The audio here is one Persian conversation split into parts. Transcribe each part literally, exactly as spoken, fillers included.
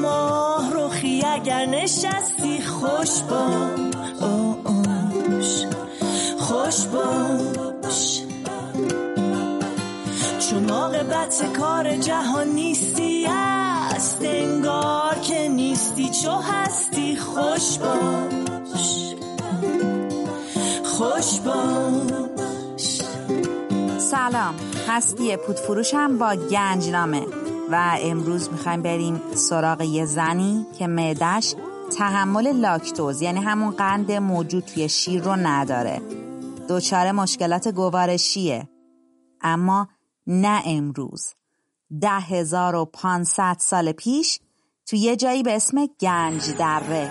ماه رخی اگر نشستی خوش باش، خوش باش، چون عاقبت کار جهان نیستی است، انگار که نیستی چو هستی خوش باش، خوش باش. سلام، هستی پودفروشم با گنجنامه و امروز میخوایم بریم سراغ یه زنی که معده‌اش تحمل لاکتوز یعنی همون قند موجود توی شیر رو نداره. دچار مشکلات گوارشیه، اما نه امروز. ده هزار و پانصد سال پیش توی یه جایی به اسم گنج دره.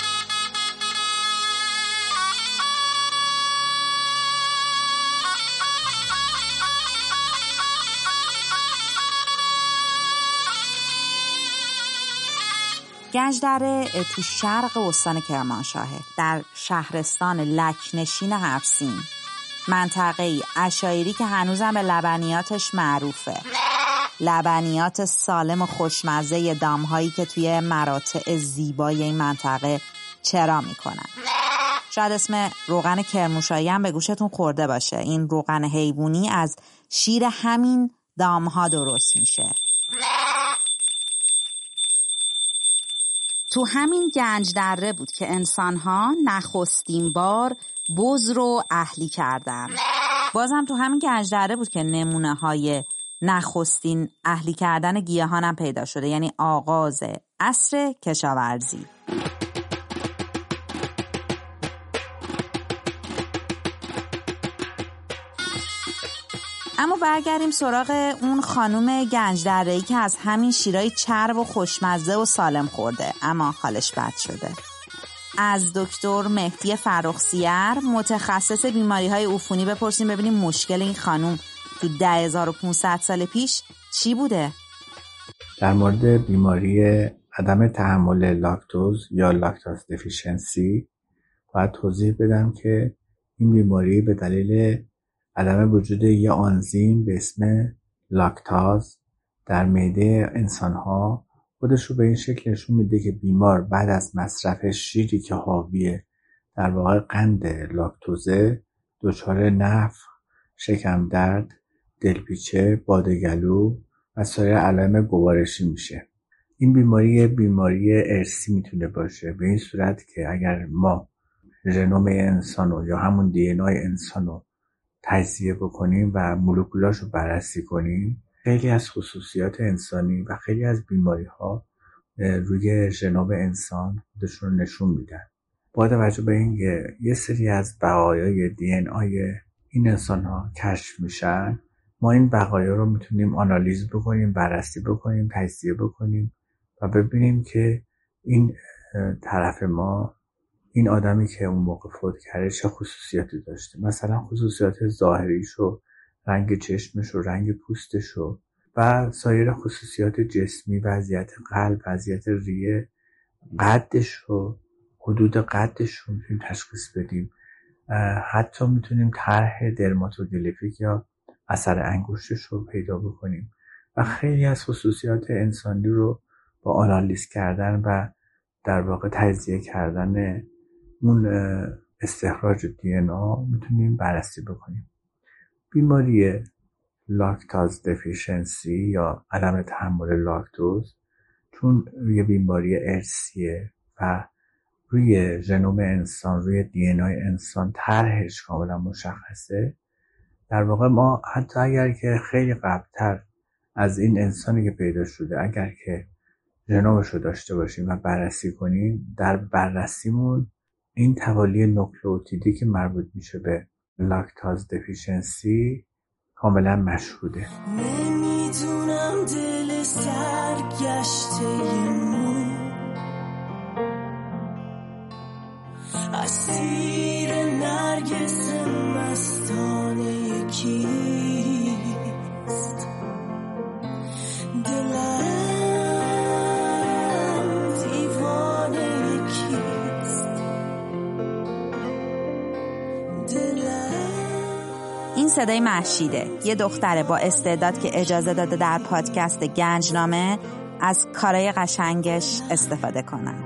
گنج دره تو شرق استان کرمانشاهه، در شهرستان لکنشین هفسین، منطقه‌ای عشایری که هنوزم به لبنیاتش معروفه. لبنیات سالم و خوشمزه دامهایی که توی مراتع زیبای این منطقه چرا میکنن. شاید اسم روغن کرمانشاهی هم به گوشتون خورده باشه. این روغن حیوانی از شیر همین دامها درست میشه. تو همین گنج دره بود که انسان‌ها نخستین بار بز رو اهلی کردن. بازم تو همین گنج دره بود که نمونه‌های نخستین اهلی کردن گیاهان هم پیدا شده، یعنی آغاز عصر کشاورزی. اما برگردیم سراغ اون خانوم گنج دره‌ای که از همین شیرای چرب و خوشمزه و سالم خورده اما حالش بد شده. از دکتر مهدی فرخ‌سیر متخصص بیماری‌های عفونی بپرسیم ببینیم مشکل این خانوم تو ده هزار و پانصد سال پیش چی بوده؟ در مورد بیماری عدم تحمل لاکتوز یا لاکتوز دفیشنسی باید توضیح بدم که این بیماری به دلیل عدم وجود یه آنزیم به اسم لاکتاز در معده انسان‌ها خودش رو به این شکل نشون میده که بیمار بعد از مصرف شیری که حاوی در واقع قند لاکتوزه دچار نفخ، شکم درد، دلپیچه، بادگلو و سایر علائم گوارشی میشه. این بیماری بیماری ارثی میتونه باشه، به این صورت که اگر ما ژنوم انسانو یا همون دی ان ای انسانو تجزیه بکنیم و مولکولاش رو بررسی کنیم، خیلی از خصوصیات انسانی و خیلی از بیماری ها روی ژنوم انسان خودشون رو نشون میدن. با توجه به این که یه سری از بقایای دی ان ای این انسان ها کشف میشن، ما این بقایا رو میتونیم آنالیز بکنیم، بررسی بکنیم، تجزیه بکنیم و ببینیم که این طرف ما، این آدمی که اون موقع فوت کرده چه خصوصیاتی داشته. مثلا خصوصیات ظاهریشو، رنگ چشمشو، رنگ پوستشو و سایر خصوصیات جسمی، وضعیت قلب، وضعیت ریه، قدشو، حدود قدشو میتونیم تشخیص بدیم. حتی میتونیم طرح درماتوگلیفیک یا اثر انگشتش رو پیدا بکنیم و خیلی از خصوصیات انسانی رو با آنالیز کردن و در واقع تجزیه کردن اون استخراج دی ان ای میتونیم بررسی بکنیم. بیماری لاکتاز دفیشنسی یا عدم تحمل لاکتوز چون روی بیماری ارثیه و روی ژنوم انسان، روی دی ان ای انسان طرحش کاملا مشخصه، در واقع ما حتی اگر که خیلی قبلتر از این انسانی که پیدا شده اگر که ژنومش رو داشته باشیم و بررسی کنیم، در بررسیمون این توالی نوکلئوتیدی که مربوط میشه به لاکتاز دفیشنسی کاملا مشهوده. نمیدونم دل سرگشته مون اسیر نرگس مستانه یکیست، دلم دیوانه یکیست، این صدای مهشیده، یه دختره با استعداد که اجازه داده در پادکست گنجنامه از کارهای قشنگش استفاده کنن.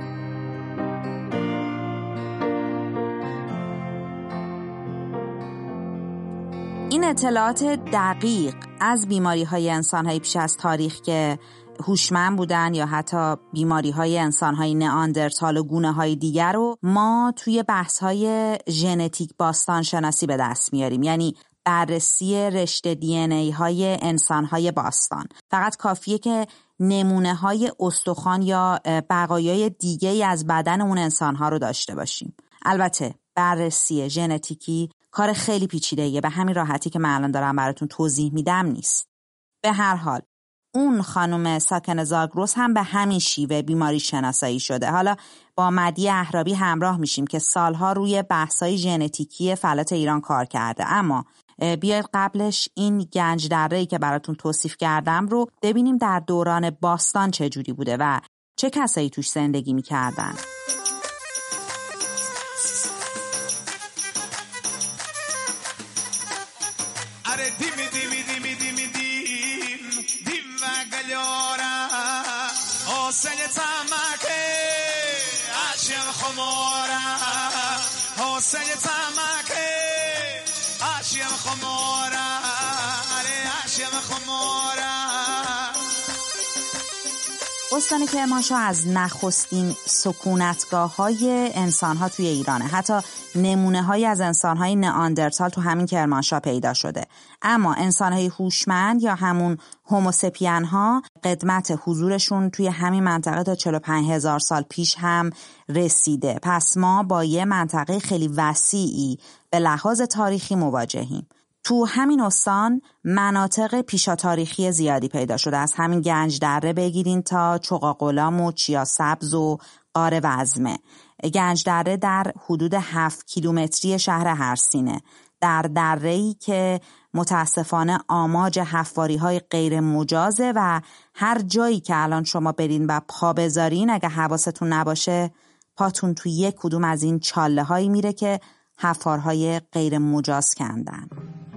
این اطلاعات دقیق از بیماری‌های انسان‌های پیش از تاریخ که هوشمند بودن یا حتی بیماری‌های انسان‌های نئاندرتال و گونه‌های دیگر رو ما توی بحث‌های ژنتیک باستان شناسی به دست میاریم، یعنی بررسی رشته دی ان ای های انسان‌های باستان. فقط کافیه که نمونه‌های استخوان یا بقایای دیگه‌ای از بدن اون انسان‌ها رو داشته باشیم. البته بررسی ژنتیکی کار خیلی پیچیده‌ایه، به همین راحتی که من الان دارم براتون توضیح میدم نیست. به هر حال اون خانم ساکن زاگرس هم به همین شیوه بیماری شناسایی شده. حالا با مدی اهرابی همراه میشیم که سالها روی بحث‌های ژنتیکی فلات ایران کار کرده، اما بیاید قبلش این گنج دره‌ای که براتون توصیف کردم رو ببینیم در دوران باستان چه جوری بوده و چه کسایی توش زندگی می‌کردن. استان کرمانشاه از نخستین سکونتگاه‌های انسان‌ها توی ایرانه. حتی نمونه‌هایی از انسان‌های نئاندرتال تو همین کرمانشاه پیدا شده. اما انسان‌های هوشمند یا همون هوموسپین‌ها قدمت حضورشون توی همین منطقه تا چهل و پنج هزار سال پیش هم رسیده. پس ما با یه منطقه خیلی وسیعی به لحاظ تاریخی مواجهیم. تو همین استان مناطق پیشا تاریخی زیادی پیدا شده، از همین گنج دره بگیرین تا چقاقلام و چیا سبز و قاره وزمه. گنج دره در حدود هفت کیلومتری شهر هرسینه، در دره‌ای که متاسفانه آماج حفاری‌های غیر مجازه و هر جایی که الان شما برین و پا بذارین اگه حواستون نباشه پاتون تو یک کدوم از این چاله‌هایی میره که حفارهای غیر مجاز کندن.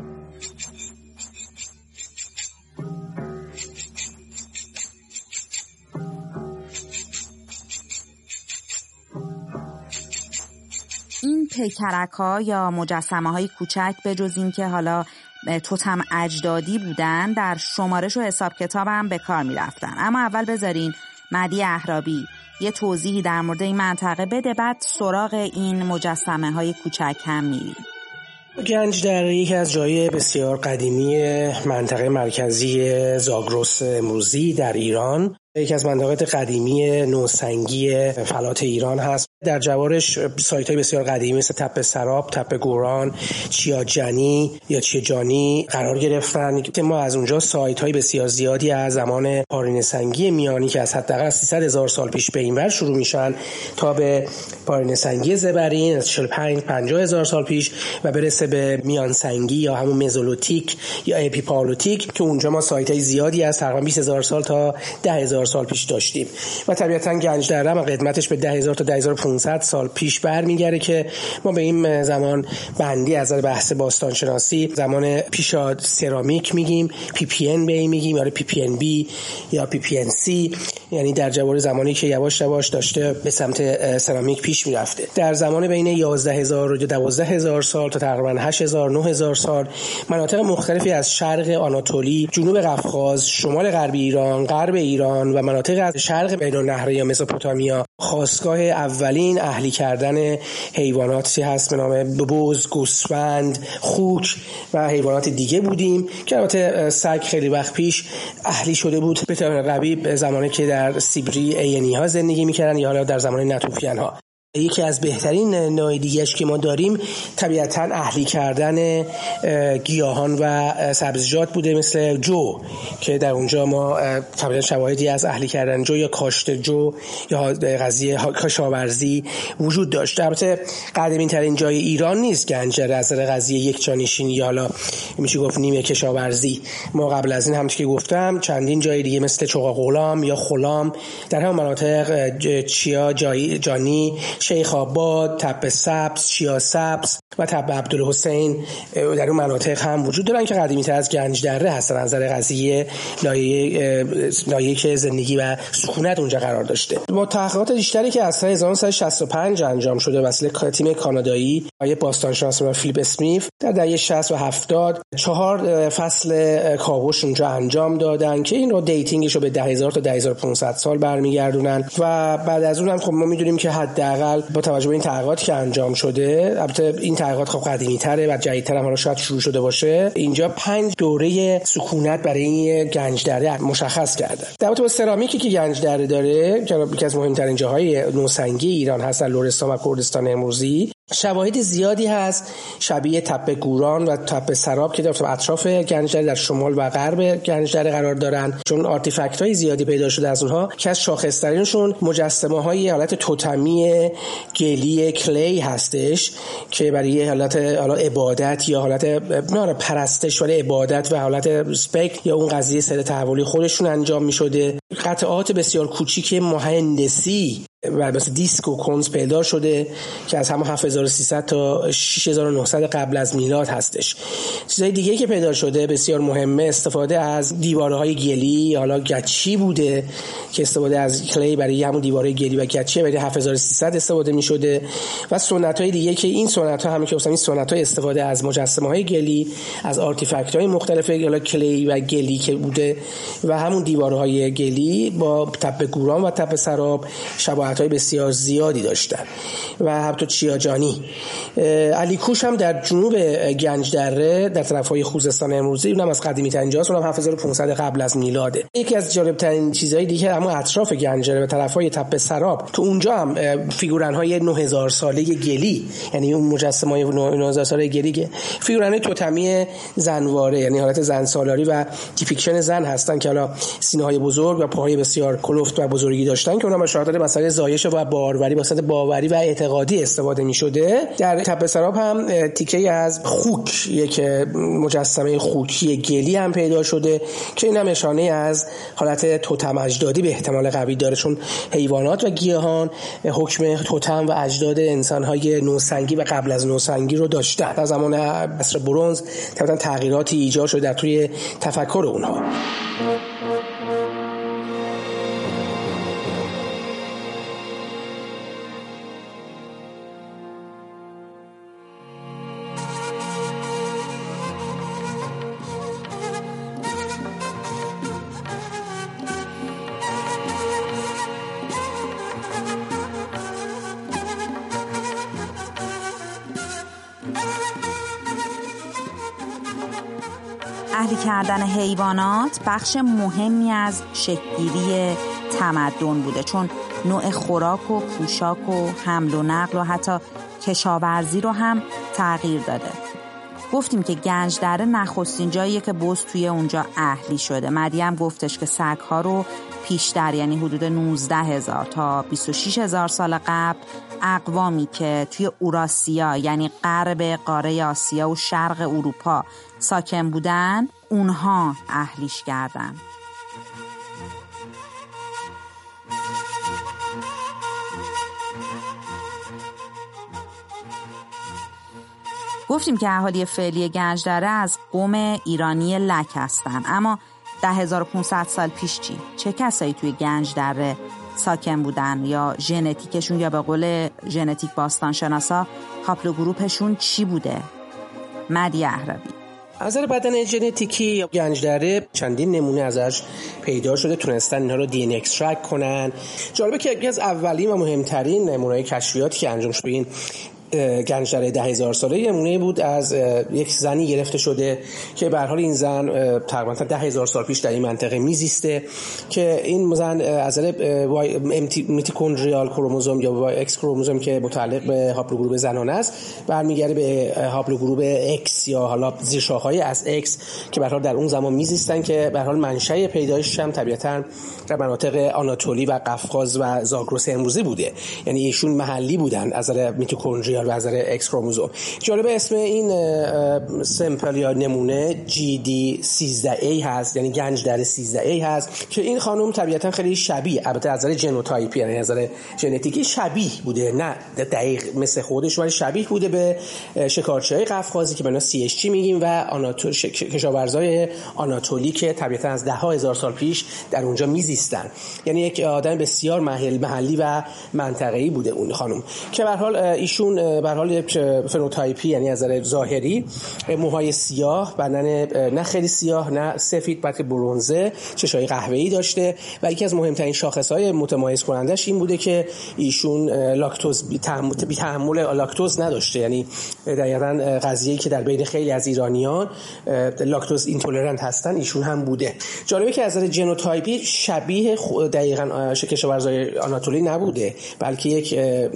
این پیکرک‌ها یا مجسمه‌های کوچک به جز این که حالا توتم اجدادی بودن در شمارش و حساب کتاب هم به کار می‌رفتن. اما اول بذارین مدی اهرابی یه توضیحی در مورد این منطقه بده، بعد سراغ این مجسمه‌های کوچک هم میریم. گنج دره یکی از جای بسیار قدیمی منطقه مرکزی زاگرس امروزی در ایران، یکی از مناطق قدیمی نوسنگی فلات ایران هست. در جوارش سایت‌های بسیار قدیمی مثل تپه سراب، تپه گوران، چیاجنی یا چیجانی قرار گرفتن که ما از اونجا سایت‌های بسیار زیادی از زمان پارینه سنگی میانی که از حداقل سیصد هزار سال پیش به اینور شروع میشن تا به پارینه سنگی زبرین از چهل و پنج پنجاه هزار سال پیش و برسه به میان سنگی یا همون مزولوتیک یا اپیپالوتیک که اونجا ما سایت‌های زیادی از تقریبا بیست هزار سال تا ده هزار سال پیش داشتیم. و طبیعتاً گنج دره هم قدمتش به ده هزار تا ده هزار و پانصد سال پیش برمیگره که ما به این زمان بندی از نظر بحث باستان شناسی زمان پیشا سرامیک میگیم، پی پی ان به این میگیم یا پی پی ان بی یا پی پی ان سی، یعنی در جوار زمانی که یواش یواش داشته به سمت سرامیک پیش میرفته. در زمان بین یازده هزار و دوازده هزار سال تا تقریبا هشت هزار نه هزار سال مناطق مختلفی از شرق آناتولی، جنوب قفقاز، شمال غربی ایران، غرب ایران و مناطق از شرق بین النهرین یا مزوپتامیا خاستگاه اولین اهلی کردن حیواناتی هست به نام بز، گوسفند، خوک و حیوانات دیگه بودیم که البته سگ خیلی وقت پیش اهلی شده بود به طور قوی به زمانی که در سیبری اینی ها زندگی میکردن یا حالا در زمان نطوفیان ها. یکی از بهترین نوع دیگه‌اش که ما داریم طبیعتاً اهلی کردن گیاهان و سبزیجات بوده مثل جو که در اونجا ما طبیعتاً شواهدی از اهلی کردن جو یا کاشت جو یا قضیه کشاورزی وجود داشت. البته قدیمی ترین جای ایران نیست گنج دره از قضیه یک جانشینی یا حالا میشه گفت نیمه کشاورزی. ما قبل از این هم که گفتم چندین جای دیگه مثل چقاقلام یا خلام در همون مناطق چیا جای جانی، شیخ آباد، تپه سبز، چیا سبز و تپه عبدالحسین در اون مناطق هم وجود دارن که قدیمی‌تر از گنجدره هستن. از نظر قضیه لایه لایه که زندگی و سکونت اونجا قرار داشته. با تحقیقات بیشتری که از سال هزار و نهصد و شصت و پنج انجام شده وسیله تیم کانادایی آقای باستانشناس و فیلیپ اسمیت در دهه شصت و هفتاد چهار فصل کاوش اونجا انجام دادن که این رو دیتینگش رو به ده هزار تا ده هزار و پانصد سال برمیگردونن و بعد از اون هم خب ما میدونیم که حداقل با توجه به این تحقیقاتی که انجام شده، البته این تحقیقات خب قدیمی‌تره و جدیدتر هم حالا شاید شروع شده باشه، اینجا پنج دوره سکونت برای این گنجدره مشخص کردن. در رابطه با سرامیکی که گنجدره داره که یکی از مهمترین جاهای نوسنگی ایران هست در لرستان و کردستان امروزی، شواهد زیادی هست شبیه تپه گوران و تپه سراب که در اطراف گنجدره در شمال و غرب گنجدره قرار دارن، چون آرتیفکت های زیادی پیدا شده از اونها که از شاخص‌ترینشون مجسمه های حالت توتمی گلی کلی هستش که برای حالت حالا عبادت یا حالت نه پرستش ولی عبادت و حالت ریسپکت یا اون قضیه سر تحولی خودشون انجام می‌شده. قطعات بسیار کوچیک مهندسی و مثل دیسک و کنز پیدا شده که از همون هفت هزار و سیصد تا شش هزار و نهصد قبل از میلاد هستش. چیزای دیگه که پیدا شده بسیار مهمه استفاده از دیوارهای گلی، حالا گچی بوده که استفاده از کلی برای همون دیوارهای گلی و گچی برای هفت هزار و سیصد استفاده می‌شده و سنت‌های دیگه که این سنت‌ها همین که گفتم این سنت‌های استفاده از مجسمه‌های گلی، از آرتیفکت‌های مختلف حالا کلی و گلی که بوده و همون دیوارهای گلی با تپه گوران و تپه سراب شباهت‌های بسیار زیادی داشتن و حتی چیاجانی. علیکوش هم در جنوب گنجدره در طرف‌های خوزستان امروزی، اونم از قدیمی‌ترین جاست، اونم هفت هزار و پانصد قبل از میلاده. یکی از جالب‌ترین چیزهای دیگه همون اطراف گنجدره به طرف‌های تپه سراب تو اونجا هم فیگورن‌های نه هزار ساله گلی، یعنی اون مجسمه‌های نه هزار ساله گلی که فیگورن‌های توتمی زنواره، یعنی حالت زن سالاری و دیپیکشن زن هستن که حالا سینه‌های بزرگ و پاهای بسیار کلفت و بزرگی داشتن که اونها به شاهد مسائل زایش و باروری واسط باوری و اعتقادی استفاده می‌شده. در تپه سراب هم تیکه از خوک، یک مجسمه خوکی گلی هم پیدا شده که این هم نشانه از حالت توتم اجدادی به احتمال قوی داره، چون حیوانات و گیاهان حکم توتم و اجداد انسان‌های نوسنگی و قبل از نوسنگی رو داشتن. در زمان عصر برنز طبعاً تغییراتی ایجاد شده در توی تفکر اونها. اهلی کردن حیوانات بخش مهمی از شکل‌گیری تمدن بوده، چون نوع خوراک و پوشاک و حمل و نقل و حتی کشاورزی رو هم تغییر داده. گفتیم که گنجدره نخستین جاییه که بز توی اونجا اهلی شده. مدی هم گفتش که سگ‌ها رو پیشتر، یعنی حدود نوزده هزار تا بیست و شش هزار سال قبل، اقوامی که توی اوراسیا یعنی غرب قاره آسیا و شرق اروپا ساکن بودن اونها اهلیش کردن. گفتیم که اهالی فعلی گنجدره از قوم ایرانی لک هستن، اما ده هزار و پانصد سال پیش چی؟ چه کسایی توی گنجدره ساکن بودن یا ژنتیکشون یا به قول ژنتیک باستانشناسا هاپلوگروپشون چی بوده؟ مدی اهربی. از نظر بدن ژنتیکی گنجدره چندین نمونه ازش پیدا شده، تونستن اینها رو دی ان اکسترکت کنن. جالبه که یکی از اولین و مهمترین نمونه‌های کشفیاتی که انجام شده این گنجدره ده هزار ساله یه نمونه بود از یک زنی گرفته شده که به هر حال این زن تقریبا ده هزار سال پیش در این منطقه میزیسته که این زن از نظر میتوکندریال کروموزوم یا ایکس کروموزوم که متعلق به هاپلوگروپ زنانه است برمیگرده به هاپلوگروپ ایکس یا حالا زیر شاخه‌ای از ایکس که به هر حال در اون زمان میزیستن که به هر حال منشأ پیدایش هم طبیعتاً در مناطق آناتولی و قفقاز و زاگرس امروزی بوده، یعنی ایشون محلی بودن از نظر میتوکندری بیار به نظر اکس کروموزوم. جالب اسم این سمپل یا نمونه جی دی سیزده ای هست، یعنی گنج در سیزده ای هست که این خانم طبیعتا خیلی شبیه، البته از نظر ژنوتایپی یعنی از نظر ژنتیکی شبیه بوده، نه دقیق مثل خودش ولی شبیه بوده به شکارچی‌های قفقازی که به نام سی اچ جی میگیم و آناتول کشاورزای آناتولی که طبیعتا از ده ها هزار سال پیش در اونجا میزیستن. یعنی یک آدم بسیار محل محلی و منطقه‌ای بوده اون خانم که به هر حال ایشون به هر حال فنوتایپی یعنی از نظر ظاهری موهای سیاه، بدن نه خیلی سیاه نه سفید بلکه برنزه، چشای قهوه‌ای داشته و یکی از مهمترین شاخص‌های متمایز کنندش این بوده که ایشون لاکتوز بی تحمل لاکتوز نداشته. یعنی دقیقاً قضیه‌ای که در بین خیلی از ایرانیان لاکتوز اینتولرنت هستن ایشون هم بوده. جالبه که از نظر ژنوتایپی شبیه دقیقاً کشاورزای آناتولی نبوده بلکه یک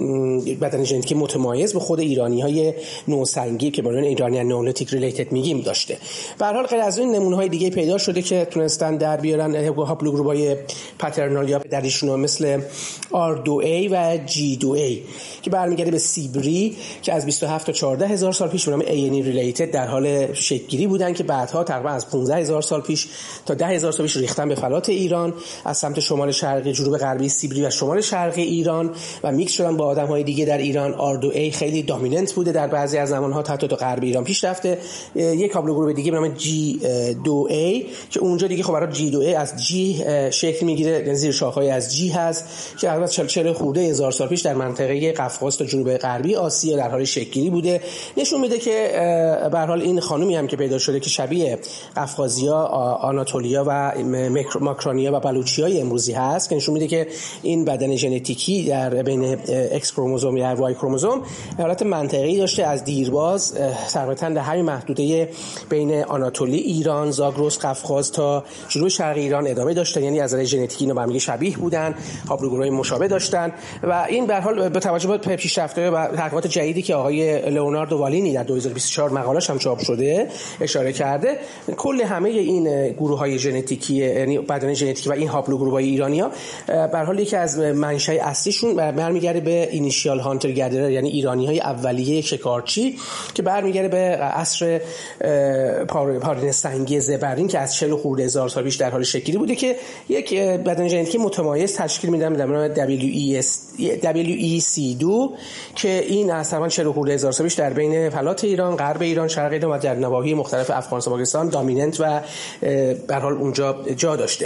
بدن ژنتیکی متمایز به خود ایرانی‌های نوسنگی که به عنوان ایرانیان نئولیتیک ریلیتد میگیم داشته. به هر حال غیر از این نمونه‌های دیگه پیدا شده که تونستن در بیارن هاپلوگروپ‌های پترنال یا پدریشون مثل آر دو ای و جی دو ای که برمیگرده به سیبری که از بیست و هفت تا چهارده هزار سال پیش به نام اینی ریلیتد در حال شکل‌گیری بودن که بعدها تقریبا از پانزده هزار سال پیش تا ده هزار سال پیش ریختن به فلات ایران از سمت شمال شرقی، جنوب غربی سیبری و شمال شرقی ایران و میکس شدن با آدم‌های دیگه در ایران. آر دو ای خیلی دامیننت بوده در بعضی از زمان‌ها تا تا غرب ایران پیش رفته. یک هاپلوگروپ دیگه به نام جی دو ای که اونجا دیگه خب برای جی دو ای از جی شکل میگیره، یعنی زیر شاخه‌ای از جی هست که البته چهل چهل خورده هزار سال پیش در منطقه قفقاز تا جنوب غربی آسیا در حال شکل‌گیری بوده. نشون میده که به هر حال این خانومی هم که پیدا شده که شبیه قفقازیا، آناتولیا و ماکرانیا و بلوچیای امروزی هست که نشون میده که این بدن ژنتیکی در بین اکس کروموزوم یا وای کروموزوم حالت منطقه‌ای داشته از دیرباز تقریباً در همین محدوده بین آناتولی، ایران، زاگرس، قفقاز تا جنوب شرق ایران ادامه داشتن. یعنی از نظر ژنتیکی اینا به هم شبیه بودن، هاپلوگروپ‌های مشابه داشتن و این به هر حال به توجه به پیشرفت‌های و تحقیقات جدیدی که آقای لئوناردو والینی در دو هزار و بیست و چهار مقاله‌اش هم چاپ شده اشاره کرده، کل همه این گروه‌های ژنتیکی یعنی بدن ژنتیکی و این هاپلوگروپ‌های ایرانی‌ها به هر حال یکی از منشأ اصلیشون برمیگرده به اینیشیال هانتر گدرر یعنی ایرانی‌های اولیه شکارچی که برمیگرده به عصر پارین سنگی زبرین که از چهل خورده هزار سال پیش در حال شکلی بوده که یک بدن ژنتیکی متمایز تشکیل میدن به نام دبلیو ای سی دو که این از تقریباً چهل خورده هزار سال پیش در بین فلات ایران، غرب ایران، شرق ایران و در نواحی مختلف افغانستان و پاکستان دامیننت و به هر حال اونجا جا داشته.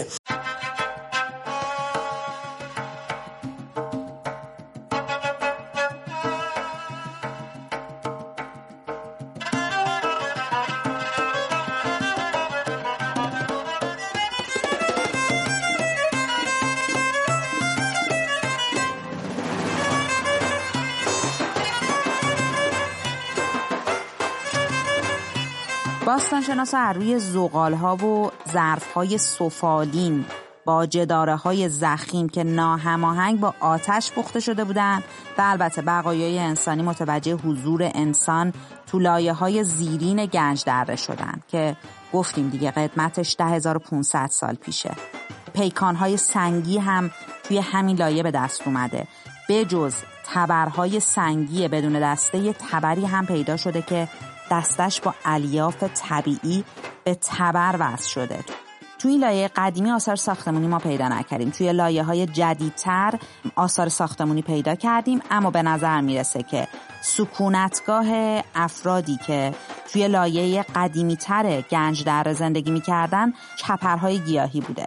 باستانشناسا از روی زغال‌ها و ظرف‌های سفالین با جداره‌های ضخیم که ناهماهنگ با آتش پخته شده بودند و البته بقایای انسانی متوجه حضور انسان تو لایه‌های زیرین گنج دره شدند که گفتیم دیگه قدمتش ده هزار و پانصد سال پیشه. پیکان‌های سنگی هم توی همین لایه به دست اومده. به جز تبرهای سنگی بدون دسته یه تبری هم پیدا شده که دستش با الیاف طبیعی به تبر وصل شده. توی لایه قدیمی آثار ساختمانی ما پیدا نکردیم. توی لایه‌های جدیدتر آثار ساختمانی پیدا کردیم، اما به نظر میرسه که سکونتگاه افرادی که توی لایه قدیمی‌تر گنج دره زندگی می‌کردن کپرهای گیاهی بوده.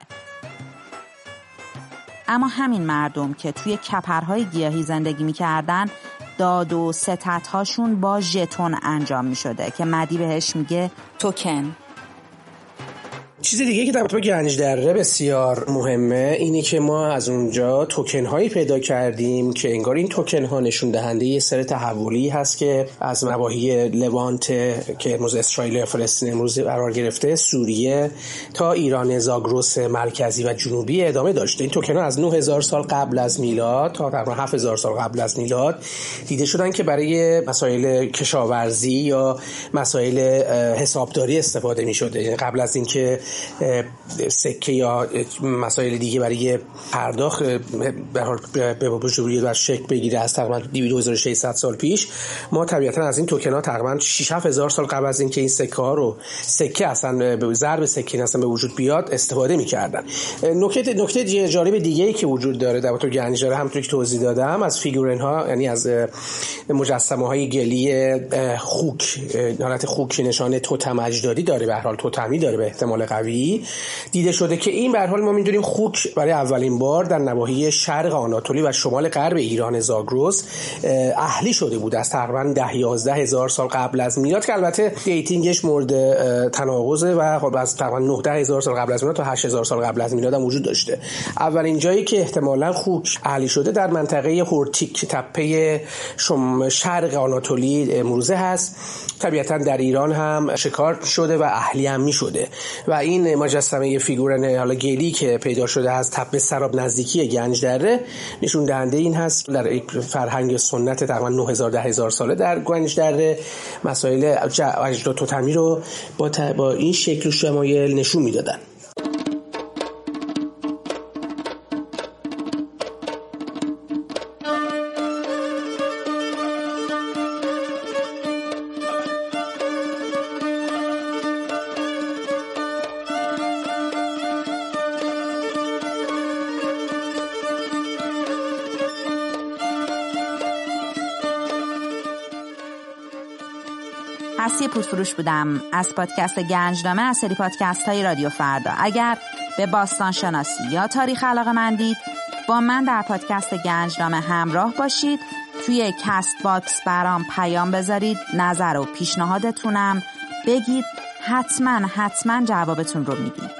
اما همین مردم که توی کپرهای گیاهی زندگی می‌کردن داد و ستدهاشون با ژتون انجام می‌شده که مدی بهش میگه توکن. چیز دیگه که در مورد گنج دره بسیار مهمه اینه که ما از اونجا توکن هایی پیدا کردیم که انگار این توکن ها نشون دهنده یه سر تحولی هست که از نواحی لوانت که امروز اسرائیل و فلسطین امروز قرار گرفته، سوریه تا ایران زاگرس مرکزی و جنوبی ادامه داشته. این توکن ها از نه هزار سال قبل از میلاد تا تقریبا هفت هزار سال قبل از میلاد دیده شدن که برای مسائل کشاورزی یا مسائل حسابداری استفاده می‌شده. یعنی قبل از اینکه سکه یا مسائل دیگه برای پرداخت به حال به وجود بیاد و شکل بگیره از تقریبا دو هزار و ششصد سال پیش، ما طبیعتا از این توکن‌ها تقریبا شش هفت هزار سال قبل از اینکه این سکه ها رو سکه اصلا به ضرب سکه اصلا به وجود بیاد استفاده می‌کردن. نکته نکته جالب دیگه‌ای که وجود داره در تو گنج داره، همونطور که توضیح دادم، از فیگورن ها، یعنی از مجسمه‌های گلی خوک، حالت خوک نشانه توتم اجدادی داره، به هر حال توتمی داره به احتمال قوی دیده شده که این به هر حال ما می‌دونیم خوک برای اولین بار در نواحی شرق آناتولی و شمال غرب ایران زاگرس اهلی شده بود از تقریبا ده یازده هزار سال قبل از میلاد، که البته دیتینگش مورد تناقضه و خب از تقریبا نوزده هزار سال قبل از میلاد تا هشت هزار سال قبل از میلاد هم وجود داشته. اولین جایی که احتمالاً خوک اهلی شده در منطقه هورتیک تپه شرق آناتولی امروزه هست. طبیعتاً در ایران هم شکار شده و اهلی هم می شده و این مجسمه فیگورن حالا گلی که پیدا شده از تپه سراب نزدیکی گنج دره نشون دهنده این هست در یک فرهنگ سنت تقریبا نه هزار ده هزار ساله در گنج دره مسائل اجداد توتمی رو با, با این شکل و شمایل نشون میدادن. هستی پودفروش بودم از پادکست گنجنامه از سری پادکست های رادیو فردا. اگر به باستان شناسی یا تاریخ علاقه‌مندید با من در پادکست گنجنامه همراه باشید. توی کست باکس برام پیام بذارید، نظر و پیشنهادتونم بگید، حتما حتما جوابتون رو میدیم.